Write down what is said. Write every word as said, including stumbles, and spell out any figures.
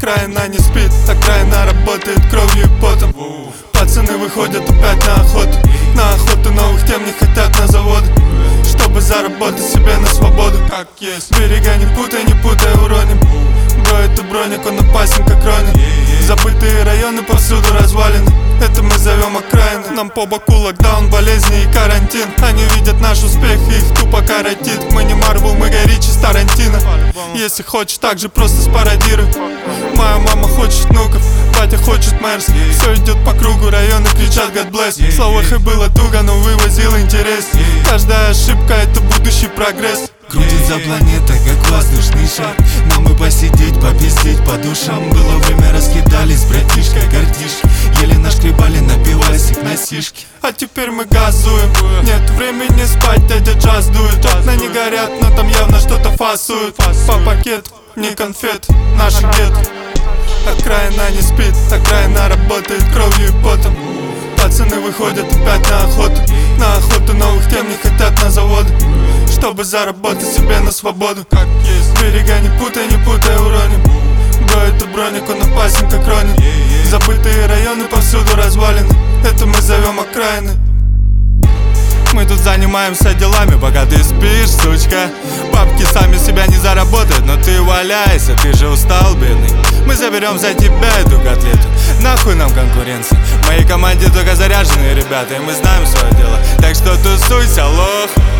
Окраина не спит, окраина работает кровью и потом. Пацаны выходят опять на охоту, на охоту новых тем, не хотят на заводы, чтобы заработать себе на свободу. Как есть, берега не путай, не путай, уроним. Бро, это броник, он опасен как Ронин. Забытые районы повсюду развалины, это мы зовем окраины. Нам по боку локдаун, болезни и карантин. Они видят наш успех и их тупо коротит. Мы не Марвел, мы Гай Ричи с Тарантино. Если хочешь, так же просто спародируй. Моя мама хочет внуков, батя хочет Мерс. Все идет по кругу, районы кричат God bless. Словах и было туго, но вывозил интерес. Каждая ошибка это будущий прогресс. Крутится планета, как воздушный шар. Нам бы посидеть, попиздеть по душам. Было время, раскидались, братишкой, гордишки. Еле нашкребали на пивасик, на сишки. А теперь мы газуем, нет времени спать, дядя джаз дует. Окна не горят, но там явно что-то фасуют. По пакету, не конфет, наши дед. Окраина не спит, окраина работает кровью и потом. Пацаны выходят опять на охоту, на охоту новых тем, не хотят на заводы, чтобы заработать себе на свободу. Как есть, берега не путай, не путай, уроним. Бро, это броник, он опасен как Ронин. Забытые районы повсюду развалины, это мы зовем окраины. Мы тут занимаемся делами, пока ты спишь, сучка. Бабки сами себя не заработают, но ты валяйся, ты же устал, бедный. Мы заберем за тебя эту котлету, нахуй нам конкуренция. В моей команде только заряженные ребята, и мы знаем свое дело. Так что тусуйся, лох.